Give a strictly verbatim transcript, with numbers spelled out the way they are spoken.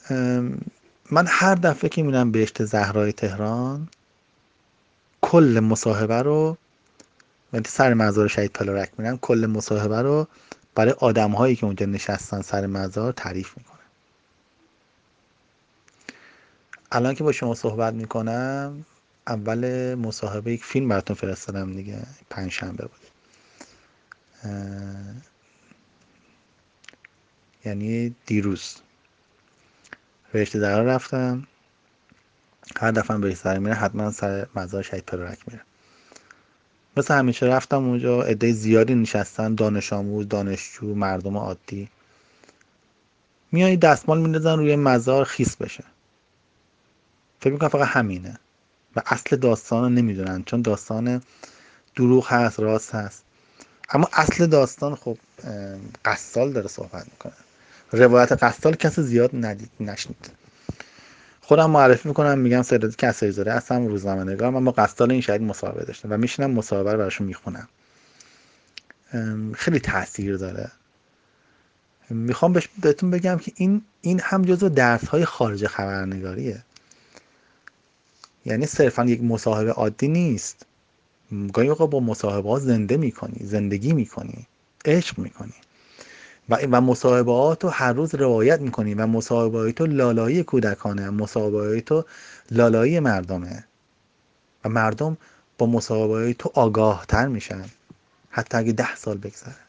من هر دفعه که میرم بهشت زهرای تهران کل مصاحبه رو، ولی سر مزار شهید پلارک میرم، کل مصاحبه رو برای آدم هایی که اونجا نشستن سر مزار تعریف میکنم. الان که با شما صحبت میکنم اول مصاحبه یک فیلم براتون فرستادم دیگه، پنج شنبه بود. یعنی دیروز بهشت زهرا رفتم. هر دفعه بهشت زهرا میره حتما سر مزار شهید پلارک میره. مثل همیشه رفتم اونجا، عده زیادی نشستن، دانش آموز، دانشجو، مردم عادی. میای دستمال میندازن روی مزار خیس بشه. فکر میکنم فقط همینه و اصل داستان رو نمیدونن، چون داستان دروغ هست راست هست. اما اصل داستان خب قصال داره صحبت میکنه. روایت قصال کسی زیاد ندید نشنید. خودم معرفی میکنم، میگم سرداد کسایی زاده اصلا روزنامه نگار، من با قصال این شهید مصاحبه داشتم و میشینم مصاحبه رو براشون میخونم. خیلی تاثیر داره. میخوام بهتون بگم که این این هم جزو درس های خارج خبرنگاریه. یعنی صرفا یک مصاحبه عادی نیست. گاهی اوقات با مصاحبه ها زنده میکنی، زندگی میکنی، عشق میکنی و و مصاحبهات رو هر روز روایت میکنی و مصاحبهات تو لالایی کودکانه، مصاحبهات تو لالایی مردمه و مردم با مصاحبهات تو آگاه تر میشن حتی اگه ده سال بگذره.